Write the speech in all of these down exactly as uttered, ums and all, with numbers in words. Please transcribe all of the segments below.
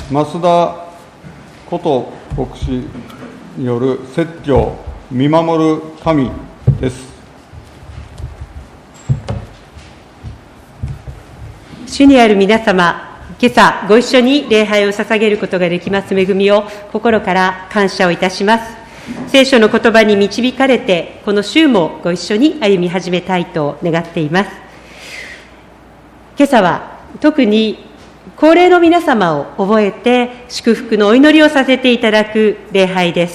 増田こと牧師による説教見守る神です。 主にある皆様、今朝ご一緒に礼拝を捧げることができます恵みを心から感謝をいたします。聖書の言葉に導かれて、この週もご一緒に歩み始めたいと願っています。今朝は特に高齢の皆様を覚えて祝福のお祈りをさせていただく礼拝です。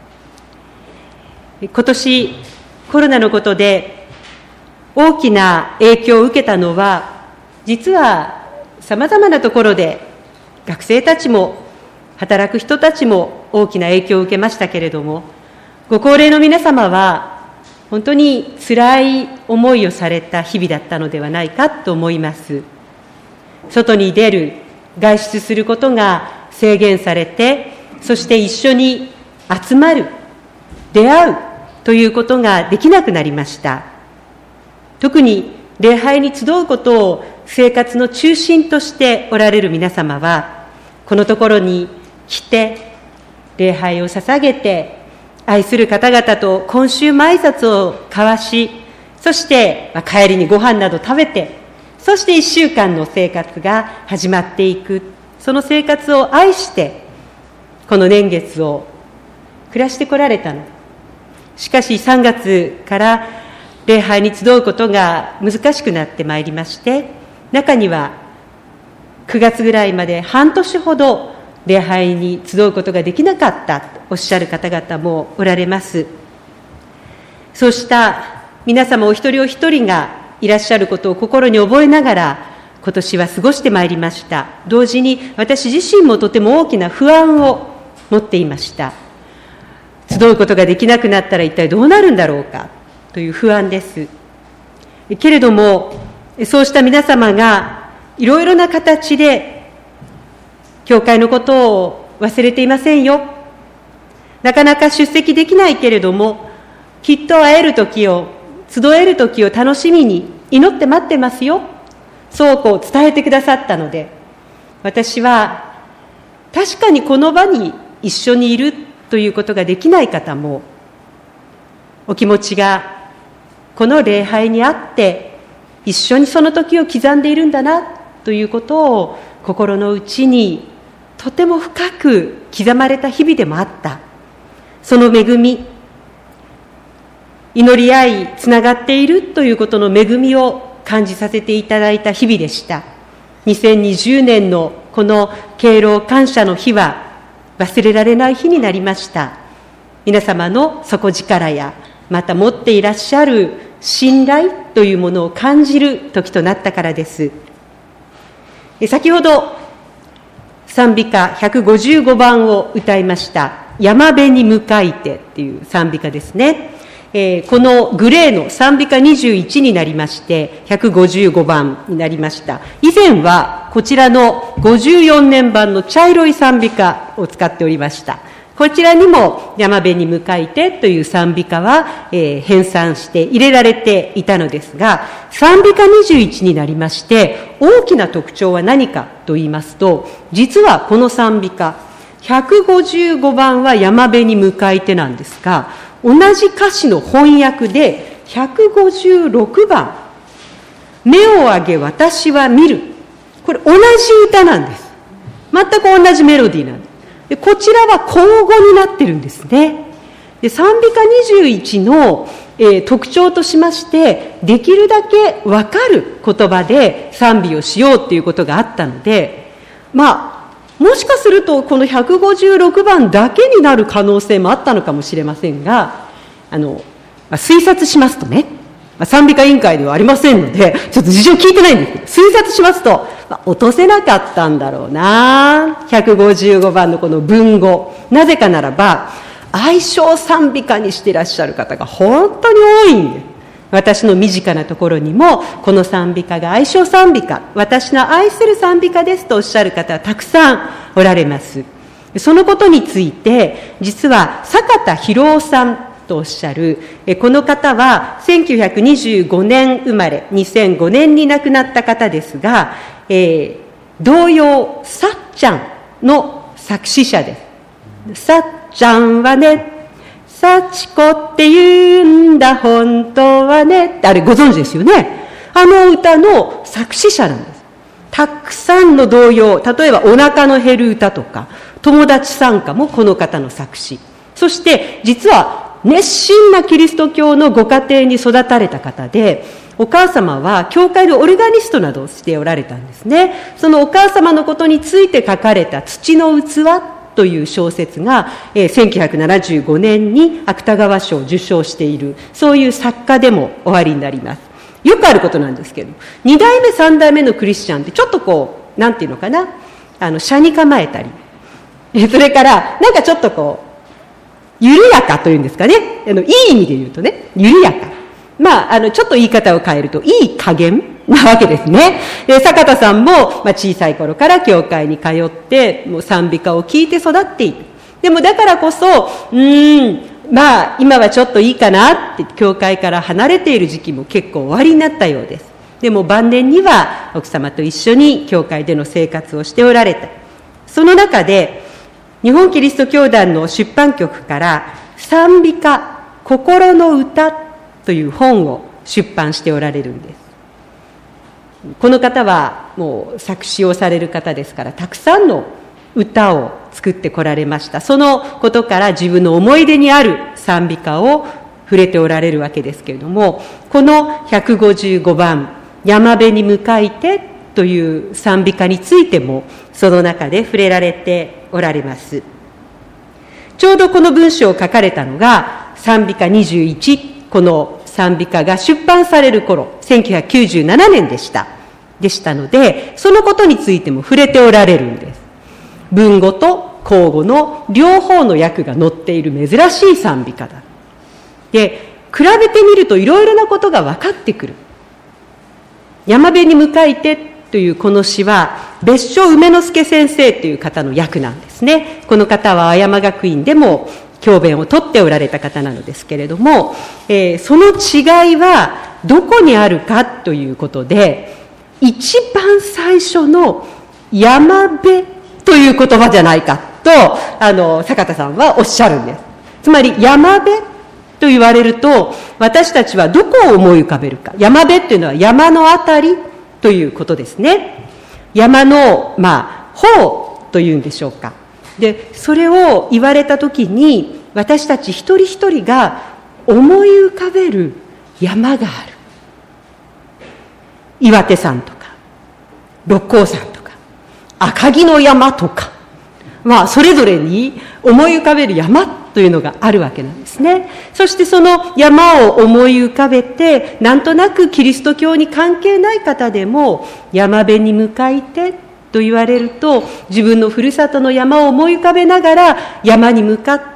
今年コロナのことで大きな影響を受けたのは、実はさまざまなところで学生たちも働く人たちも大きな影響を受けましたけれども、ご高齢の皆様は本当に辛い思いをされた日々だったのではないかと思います。外に出る、外出することが制限されて、そして一緒に集まる、出会うということができなくなりました。特に礼拝に集うことを生活の中心としておられる皆様は、このところに来て礼拝を捧げて、愛する方々と今週も挨拶を交わし、そして帰りにご飯など食べて、そして一週間の生活が始まっていく。その生活を愛してこの年月を暮らしてこられたの。しかしさんがつから礼拝に集うことが難しくなってまいりまして、中にはくがつぐらいまで半年ほど礼拝に集うことができなかったとおっしゃる方々もおられます。そうした皆様お一人お一人がいらっしゃることを心に覚えながら今年は過ごしてまいりました。同時に私自身もとても大きな不安を持っていました。集うことができなくなったら一体どうなるんだろうかという不安です。けれどもそうした皆様がいろいろな形で教会のことを忘れていませんよ。なかなか出席できないけれども、きっと会える時を、集える時を楽しみに祈って待ってますよ。そうこう伝えてくださったので、私は確かにこの場に一緒にいるということができない方も、お気持ちがこの礼拝にあって一緒にその時を刻んでいるんだなということを心の内にとても深く刻まれた日々でもあった。その恵み、祈り合いつながっているということの恵みを感じさせていただいた日々でした。にせんにじゅうねんのこの敬老感謝の日は忘れられない日になりました。皆様の底力や、また持っていらっしゃる信頼というものを感じる時となったからです。先ほど賛美歌ひゃくごじゅうごばんを歌いました。山辺に向かいてっていう賛美歌ですね。えー、このグレーの賛美歌にじゅういちになりまして、ひゃくごじゅうごばんになりました。以前はこちらのごじゅうよねんばんの茶色い賛美歌を使っておりました。こちらにも山辺に向かいてという賛美歌は、えー、編纂して入れられていたのですが、賛美歌にじゅういちになりまして、大きな特徴は何かと言いますと、実はこの賛美歌、ひゃくごじゅうごばんは山辺に向かいてなんですが、同じ歌詞の翻訳でひゃくごじゅうろくばん、目を上げ私は見る。これ同じ歌なんです。全く同じメロディーなんです。でこちらは交互になってるんですね。で賛美歌にじゅういちの、えー、特徴としまして、できるだけ分かる言葉で賛美をしようっていうことがあったので、まあもしかするとこのひゃくごじゅうろくばんだけになる可能性もあったのかもしれませんが、あの、まあ、推察しますとね、まあ、賛美歌委員会ではありませんのでちょっと事情聞いてないんですけど、推察しますと、まあ、落とせなかったんだろうな。ひゃくごじゅうごばんのこの文語、なぜかならば愛称賛美歌にしていらっしゃる方が本当に多いんです。私の身近なところにもこの賛美歌が愛称賛美歌、私の愛する賛美歌ですとおっしゃる方はたくさんおられます。そのことについて、実は坂田博夫さんとおっしゃるこの方はせんきゅうひゃくにじゅうごねん生まれ、にせんごねんに亡くなった方ですが、えー、童謡さっちゃんの作詞者です。さっちゃんはね、幸子って言うんだ本当はねって、あれご存知ですよね。あの歌の作詞者なんです。たくさんの童謡、例えばお腹の減る歌とか友達参加もこの方の作詞。そして実は熱心なキリスト教のご家庭に育たれた方で、お母様は教会でオルガニストなどをしておられたんですね。そのお母様のことについて書かれた土の器という小説が、えー、せんきゅうひゃくななじゅうごねんに芥川賞を受賞している、そういう作家でもおありになります。よくあることなんですけど、に代目さん代目のクリスチャンってちょっとこうなんていうのかな、あの斜に構えたり、それからなんかちょっとこう緩やかというんですかね、あのいい意味で言うとね、緩やか、まあ、あのちょっと言い方を変えるといい加減なわけですね。で坂田さんも、まあ、小さい頃から教会に通ってもう賛美歌を聴いて育っている。でもだからこそ、うーんまあ今はちょっといいかなって教会から離れている時期も結構終わりになったようです。でも晩年には奥様と一緒に教会での生活をしておられた。その中で日本キリスト教団の出版局から賛美歌心の歌という本を出版しておられるんです。この方はもう作詞をされる方ですから、たくさんの歌を作ってこられました。そのことから自分の思い出にある賛美歌を触れておられるわけですけれども、このひゃくごじゅうごばん山辺に向かいてという賛美歌についてもその中で触れられておられます。ちょうどこの文章を書かれたのが賛美歌にじゅういち、この賛美歌が出版される頃せんきゅうひゃくきゅうじゅうななねんでしたでしたので、そのことについても触れておられるんです。文語と口語の両方の訳が載っている珍しい賛美歌だ。で、比べてみるといろいろなことが分かってくる。山辺に向かいてというこの詩は別所梅之助先生という方の訳なんですね。この方は青山学院でも教鞭をとっておられた方なのですけれども、えー、その違いはどこにあるかということで、一番最初の山辺という言葉じゃないかとあの坂田さんはおっしゃるんです。つまり山辺と言われると私たちはどこを思い浮かべるか。山辺というのは山のあたりということですね。山のまあ方というんでしょうか。でそれを言われたときに私たち一人一人が思い浮かべる山がある。岩手山とか六甲山とか赤城の山とか、まあそれぞれに思い浮かべる山というのがあるわけなんですね。そしてその山を思い浮かべて、なんとなくキリスト教に関係ない方でも山辺に向かいてと言われると、自分のふるさとの山を思い浮かべながら山に向かって、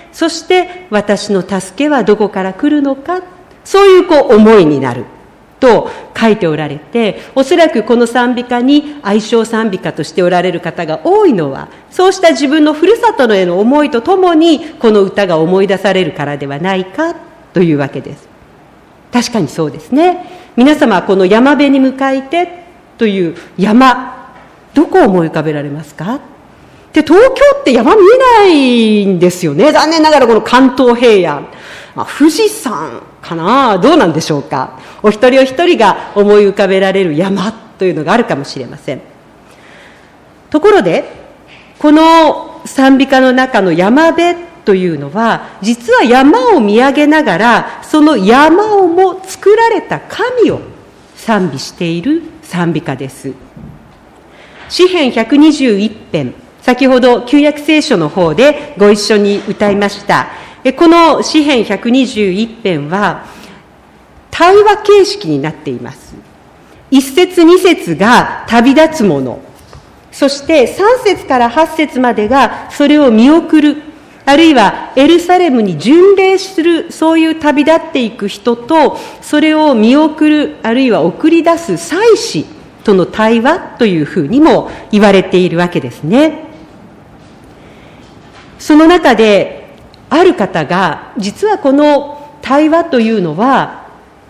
そして私の助けはどこから来るのか、そういうこう思いになると書いておられて、おそらくこの賛美歌に愛称賛美歌としておられる方が多いのは、そうした自分のふるさとへの思いとともにこの歌が思い出されるからではないかというわけです。確かにそうですね。皆様はこの山辺に向かいてという山、どこを思い浮かべられますか？で、東京って山見えないんですよね。残念ながらこの関東平野、まあ、富士山かな、どうなんでしょうか。お一人お一人が思い浮かべられる山というのがあるかもしれません。ところでこの賛美歌の中の山辺というのは、実は山を見上げながらその山をも作られた神を賛美している賛美歌です。詩編ひゃくにじゅういち編、先ほど旧約聖書の方でご一緒に歌いました。この詩編ひゃくにじゅういち編は対話形式になっています。一節二節が旅立つもの、そして三節から八節までがそれを見送る、あるいはエルサレムに巡礼する、そういう旅立っていく人とそれを見送る、あるいは送り出す祭司との対話というふうにも言われているわけですね。その中である方が、実はこの対話というのは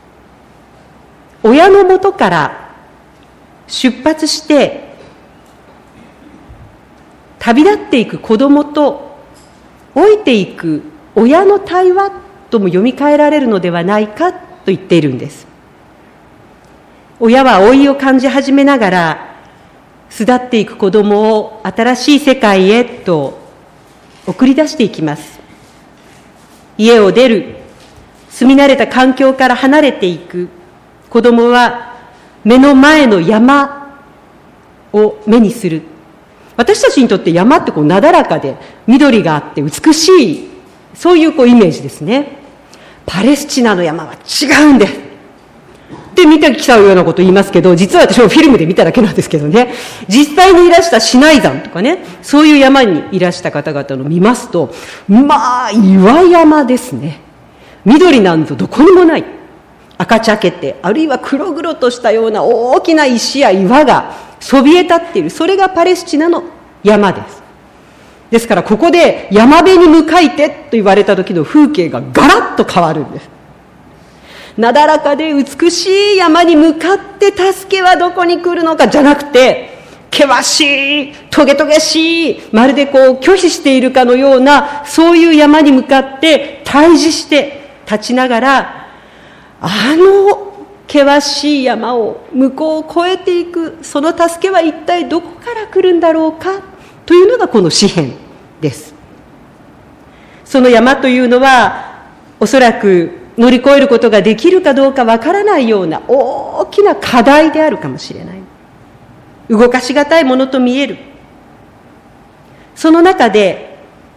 親のもとから出発して旅立っていく子供と老いていく親の対話とも読み替えられるのではないかと言っているんです。親は老いを感じ始めながら巣立っていく子供を新しい世界へと送り出していきます。家を出る、住み慣れた環境から離れていく子供は目の前の山を目にする。私たちにとって山ってこうなだらかで緑があって美しい、そういうこうイメージですね。パレスチナの山は違うんですで見てきたようなことを言いますけど、実は私もフィルムで見ただけなんですけどね、実際にいらしたシナイ山とかね、そういう山にいらした方々の見ますと、まあ岩山ですね。緑なんぞどこにもない、赤茶けて、あるいは黒々としたような大きな石や岩がそびえ立っている、それがパレスチナの山です。ですからここで山辺に向かいてと言われた時の風景がガラッと変わるんです。なだらかで美しい山に向かって助けはどこに来るのかじゃなくて、険しい、トゲトゲしい、まるでこう拒否しているかのような、そういう山に向かって対峙して立ちながら、あの険しい山を向こうを越えていく、その助けは一体どこから来るんだろうかというのがこの詩編です。その山というのはおそらく乗り越えることができるかどうかわからないような大きな課題であるかもしれない。動かしがたいものと見える。その中で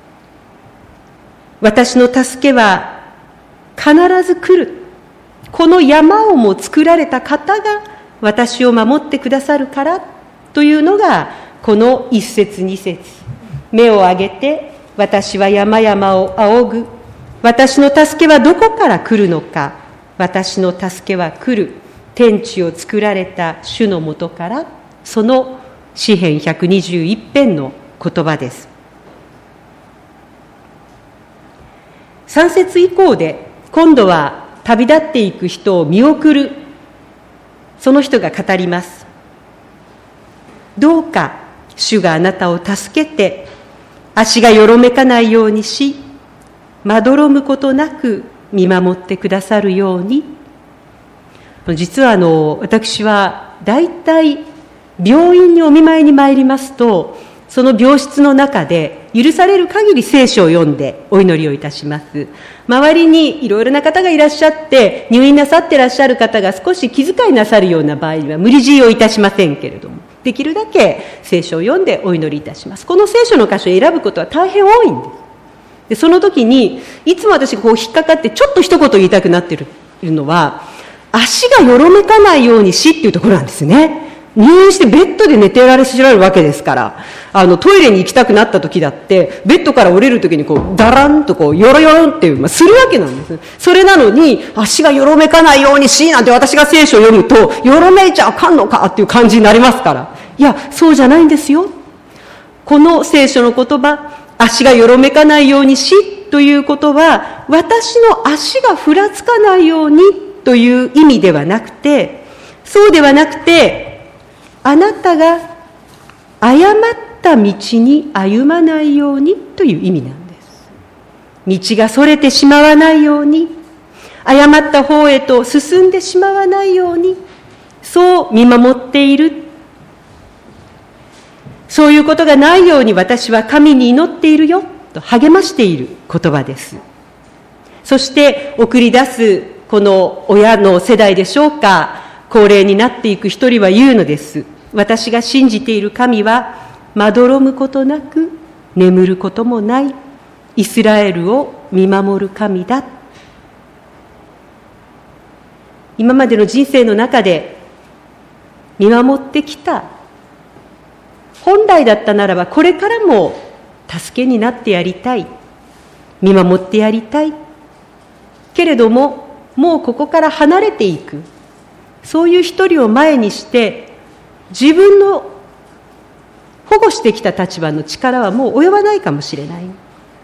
私の助けは必ず来る。この山をも作られた方が私を守ってくださるからというのがこの一節二節。目を上げて私は山々を仰ぐ。私の助けはどこから来るのか。私の助けは来る。天地を作られた主のもとから。その詩編ひゃくにじゅういち編の言葉です。さん節以降で今度は旅立っていく人を見送る、その人が語ります。どうか主があなたを助けて、足がよろめかないようにし、まどろむことなく見守ってくださるように。実はあの私はだいたい病院にお見舞いに参りますと、その病室の中で許される限り聖書を読んでお祈りをいたします。周りにいろいろな方がいらっしゃって、入院なさっていらっしゃる方が少し気遣いなさるような場合には無理強いをいたしませんけれども、できるだけ聖書を読んでお祈りいたします。この聖書の箇所を選ぶことは大変多いんです。でその時にいつも私がこう引っかかってちょっと一言言いたくなっているのは、足がよろめかないようにしっていうところなんですね。入院してベッドで寝てられしられるわけですから、あのトイレに行きたくなった時だってベッドから降りる時にこうダランとこうヨロヨロっていう、まあ、するわけなんです。それなのに足がよろめかないようにしなんて私が聖書を読むと、よろめいちゃあかんのかっていう感じになりますから、いやそうじゃないんですよ。この聖書の言葉、足がよろめかないようにしということは、私の足がふらつかないようにという意味ではなくて、そうではなくて、あなたが誤った道に歩まないようにという意味なんです。道がそれてしまわないように、誤った方へと進んでしまわないように、そう見守っている。そういうことがないように私は神に祈っているよと励ましている言葉です。そして送り出すこの親の世代でしょうか、高齢になっていく一人は言うのです。私が信じている神はまどろむことなく眠ることもないイスラエルを見守る神だ。今までの人生の中で見守ってきた、本来だったならばこれからも助けになってやりたい、見守ってやりたいけれども、もうここから離れていく、そういう一人を前にして自分の保護してきた立場の力はもう及ばないかもしれない。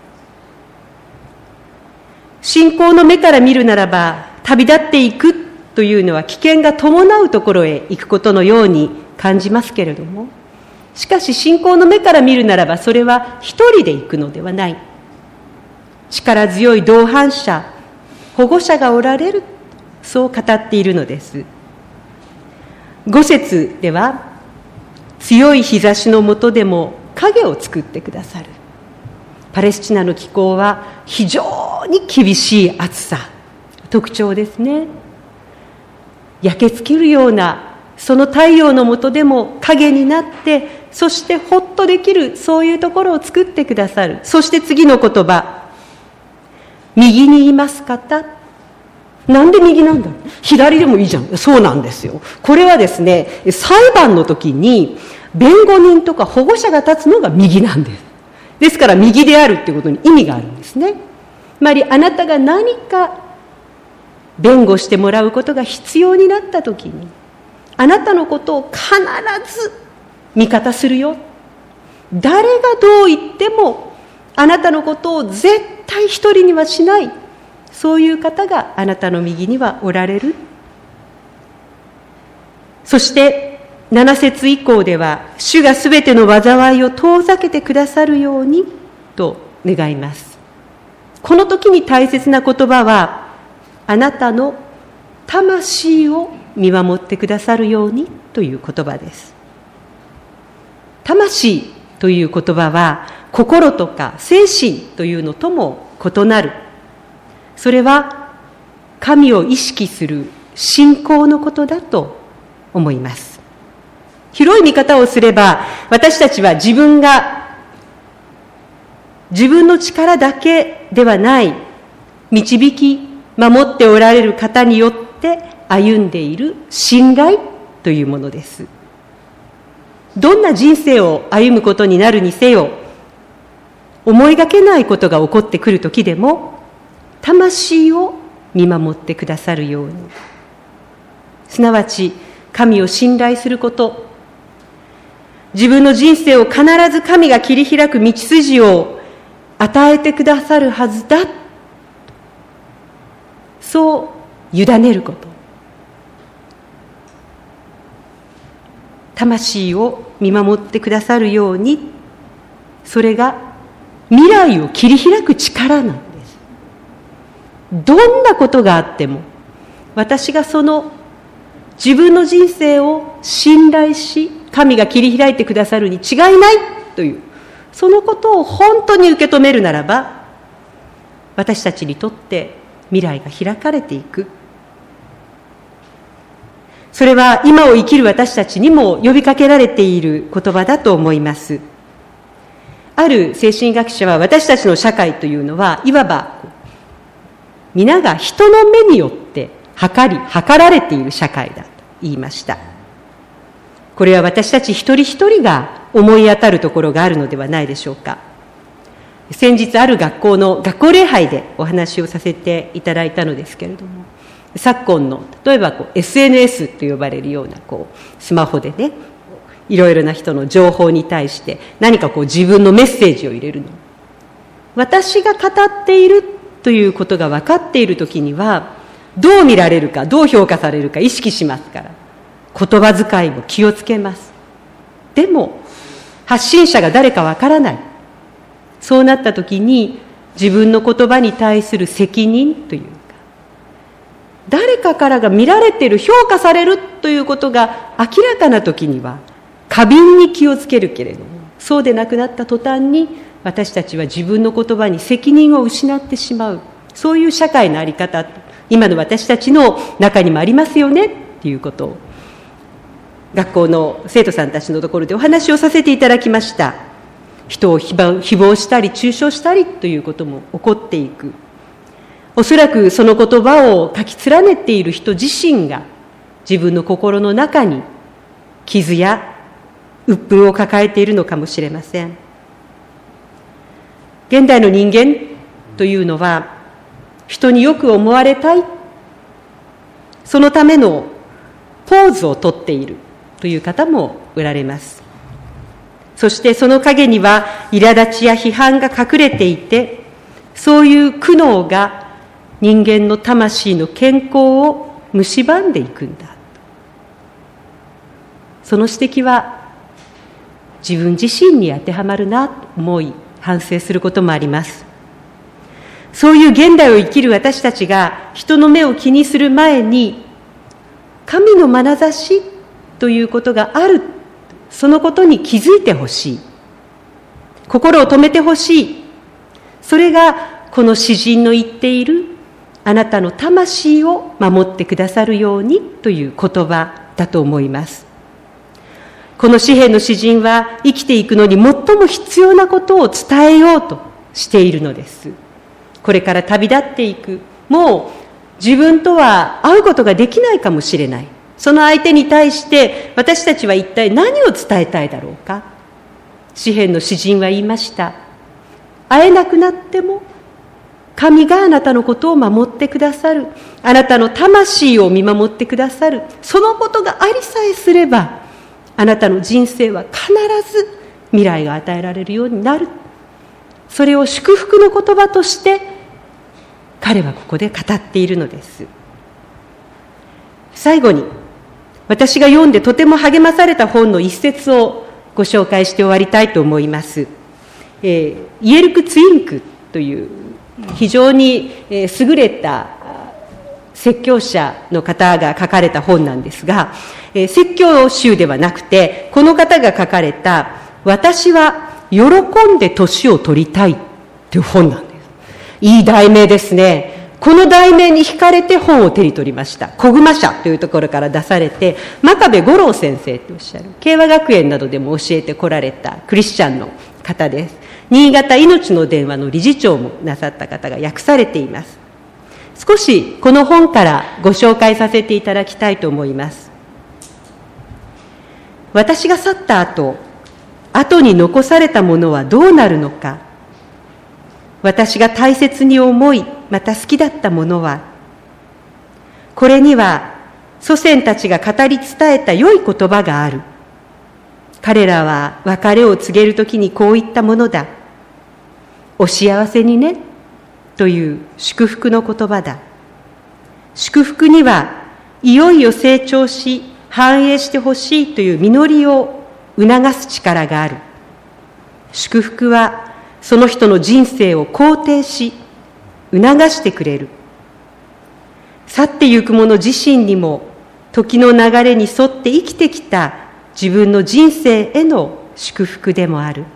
信仰の目から見るならば、旅立っていくというのは危険が伴うところへ行くことのように感じますけれども、 しかし信仰の目から見るならば、それは一人で行くのではない。力強い同伴者、保護者がおられる、そう語っているのです。五節では、強い日差しの下でも影を作ってくださる。パレスチナの気候は非常に厳しい暑さ、特徴ですね。焼け尽きるようなその太陽の下でも影になって、そしてほっとできる、そういうところを作ってくださる。そして次の言葉、右にいます方。なんで右なんだろう、左でもいいじゃん。そうなんですよ。これはですね、裁判の時に弁護人とか保護者が立つのが右なんです。ですから右であるっていうことに意味があるんですね。つまりあなたが何か弁護してもらうことが必要になった時に、あなたのことを必ず味方するよ。誰がどう言ってもあなたのことを絶対一人にはしない。そういう方があなたの右にはおられる。そしてなな節以降では、主がすべての災いを遠ざけてくださるようにと願います。この時に大切な言葉は、あなたの魂を見守ってくださるようにという言葉です。魂という言葉は、心とか精神というのとも異なる。それは神を意識する信仰のことだと思います。広い見方をすれば、私たちは自分が自分の力だけではない、導き守っておられる方によって歩んでいる信頼というものです。どんな人生を歩むことになるにせよ、思いがけないことが起こってくるときでも、魂を見守ってくださるように、すなわち神を信頼すること、自分の人生を必ず神が切り開く道筋を与えてくださるはずだ、そう委ねること。魂を見守ってくださるように、それが未来を切り開く力なんです。どんなことがあっても、私がその自分の人生を信頼し、神が切り開いてくださるに違いないという、そのことを本当に受け止めるならば、私たちにとって未来が開かれていく。それは今を生きる私たちにも呼びかけられている言葉だと思います。ある精神学者は、私たちの社会というのはいわば皆が人の目によって測り測られている社会だと言いました。これは私たち一人一人が思い当たるところがあるのではないでしょうか。先日ある学校の学校礼拝でお話をさせていただいたのですけれども、昨今の例えばこう エスエヌエス と呼ばれるようなこうスマホでね、いろいろな人の情報に対して何かこう自分のメッセージを入れるの。私が語っているということが分かっているときには、どう見られるか、どう評価されるか意識しますから、言葉遣いも気をつけます。でも発信者が誰か分からない。そうなったときに、自分の言葉に対する責任というか、誰かからが見られている、評価されるということが明らかなときには過敏に気をつけるけれども、そうでなくなった途端に私たちは自分の言葉に責任を失ってしまう。そういう社会の在り方、今の私たちの中にもありますよねっていうことを、学校の生徒さんたちのところでお話をさせていただきました。人を誹謗したり中傷したりということも起こっていく。おそらくその言葉を書き連ねている人自身が自分の心の中に傷や鬱憤を抱えているのかもしれません。現代の人間というのは、人によく思われたい、そのためのポーズをとっているという方もおられます。そしてその陰には苛立ちや批判が隠れていて、そういう苦悩が人間の魂の健康を蝕んでいくんだ。その指摘は自分自身に当てはまるなと思い反省することもあります。そういう現代を生きる私たちが人の目を気にする前に、神の眼差しということがある、そのことに気づいてほしい。心を止めてほしい。それがこの詩人の言っている、あなたの魂を守ってくださるようにという言葉だと思います。この詩篇の詩人は生きていくのに最も必要なことを伝えようとしているのです。これから旅立っていく、もう自分とは会うことができないかもしれない。その相手に対して私たちは一体何を伝えたいだろうか。詩篇の詩人は言いました。会えなくなっても神があなたのことを守ってくださる。あなたの魂を見守ってくださる。そのことがありさえすれば、あなたの人生は必ず未来が与えられるようになる。それを祝福の言葉として彼はここで語っているのです。最後に、私が読んでとても励まされた本の一節をご紹介して終わりたいと思います。えー、イエルク・ツインクという非常に優れた説教者の方が書かれた本なんですが、えー、説教集ではなくて、この方が書かれた私は喜んで年を取りたいという本なんです。いい題名ですね。この題名に惹かれて本を手に取りました。小熊社というところから出されて、真壁五郎先生とおっしゃる、慶和学園などでも教えてこられたクリスチャンの方です。新潟いのちの電話の理事長もなさった方が訳されています。少しこの本からご紹介させていただきたいと思います。私が去った後、後に残されたものはどうなるのか。私が大切に思い、また好きだったものは、これには祖先たちが語り伝えた良い言葉がある。彼らは別れを告げるときにこう言ったものだ。お幸せにね、という祝福の言葉だ。祝福にはいよいよ成長し繁栄してほしいという実りを促す力がある。祝福はその人の人生を肯定し促してくれる。去ってゆく者自身にも時の流れに沿って生きてきた自分の人生への祝福でもある。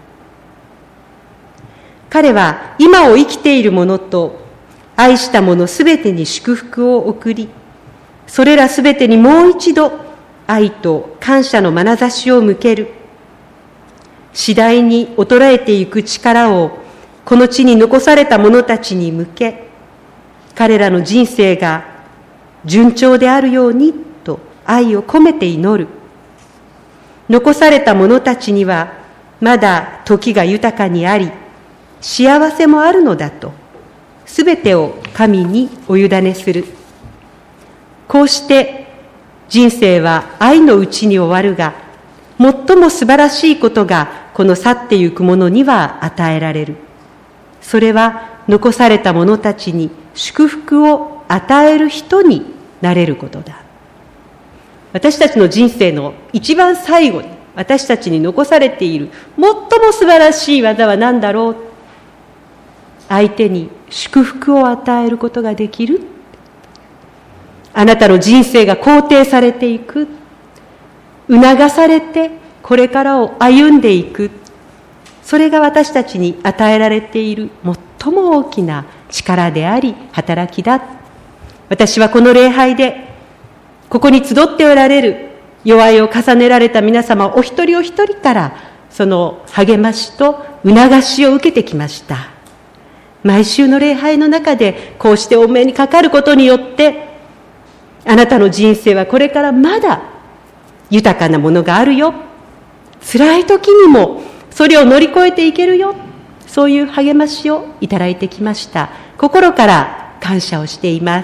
彼は今を生きている者と愛した者すべてに祝福を送り、それらすべてにもう一度愛と感謝の眼差しを向ける。次第に衰えていく力をこの地に残された者たちに向け、彼らの人生が順調であるようにと愛を込めて祈る。残された者たちにはまだ時が豊かにあり、幸せもあるのだと、すべてを神にお委ねする。こうして人生は愛のうちに終わるが、最も素晴らしいことがこの去ってゆく者には与えられる。それは残された者たちに祝福を与える人になれることだ。私たちの人生の一番最後に私たちに残されている最も素晴らしい技は何だろう。相手に祝福を与えることができる。あなたの人生が肯定されていく。促されてこれからを歩んでいく。それが私たちに与えられている最も大きな力であり働きだ。私はこの礼拝でここに集っておられる弱いを重ねられた皆様お一人お一人からその励ましと促しを受けてきました。毎週の礼拝の中でこうしてお目にかかることによって、あなたの人生はこれからまだ豊かなものがあるよ。辛い時にもそれを乗り越えていけるよ。そういう励ましをいただいてきました。心から感謝をしています。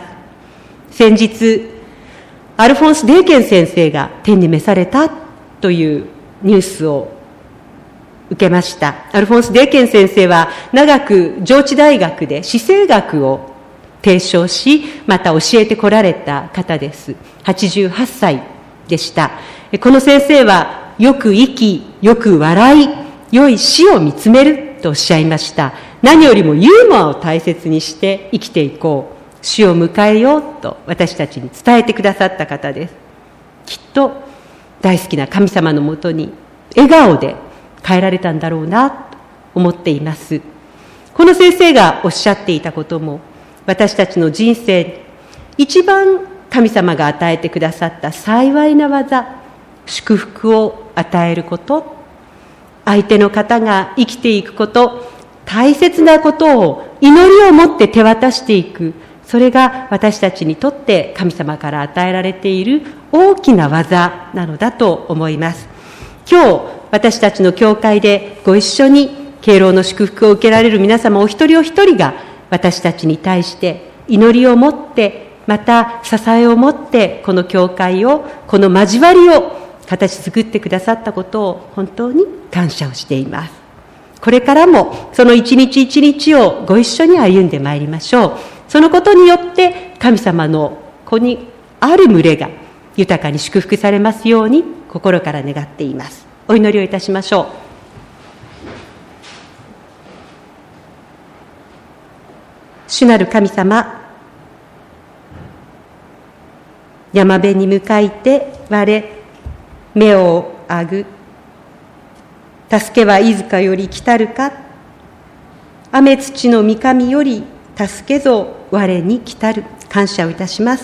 先日、アルフォンス・デーケン先生が天に召されたというニュースを受けました。アルフォンス・デーケン先生は長く上智大学で死生学を提唱し、また教えてこられた方です。はちじゅうはっさいでした。この先生はよく生き、よく笑い、良い死を見つめるとおっしゃいました。何よりもユーモアを大切にして生きていこう。死を迎えようと私たちに伝えてくださった方です。きっと大好きな神様のもとに笑顔で帰られたんだろうなと思っています。この先生がおっしゃっていたことも、私たちの人生一番神様が与えてくださった幸いな技、祝福を与えること、相手の方が生きていくこと、大切なことを祈りを持って手渡していく、それが私たちにとって神様から与えられている大きな技なのだと思います。今日私たちの教会でご一緒に敬老の祝福を受けられる皆様お一人お一人が、私たちに対して祈りを持って、また支えを持ってこの教会を、この交わりを形作ってくださったことを本当に感謝をしています。これからもその一日一日をご一緒に歩んでまいりましょう。そのことによって神様の子にある群れが豊かに祝福されますように心から願っています。お祈りをいたしましょう。主なる神様、山辺に向かいて我目をあぐ、助けはいずかより来たるか、雨土の御神より助けぞ我に来たる。感謝をいたします。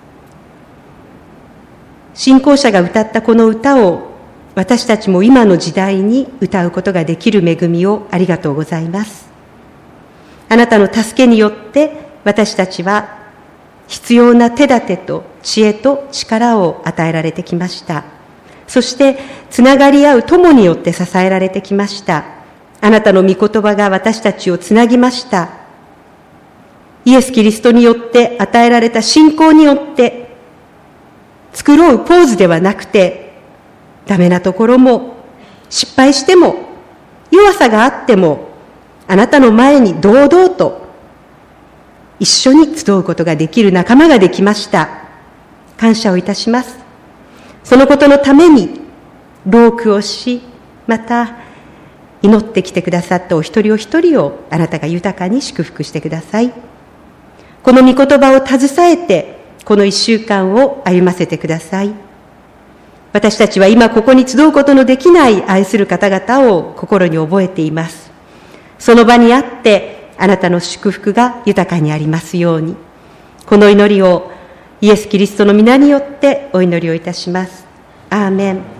信仰者が歌ったこの歌を私たちも今の時代に歌うことができる恵みをありがとうございます。あなたの助けによって私たちは必要な手立てと知恵と力を与えられてきました。そしてつながり合う友によって支えられてきました。あなたの御言葉が私たちをつなぎました。イエス・キリストによって与えられた信仰によって繕うポーズではなくて、ダメなところも失敗しても弱さがあってもあなたの前に堂々と一緒に集うことができる仲間ができました。感謝をいたします。そのことのために労苦をし、また祈ってきてくださったお一人お一人をあなたが豊かに祝福してください。この御言葉を携えてこの一週間を歩ませてください。私たちは今ここに集うことのできない愛する方々を心に覚えています。その場にあってあなたの祝福が豊かにありますように、この祈りをイエス・キリストの皆によってお祈りをいたします。アーメン。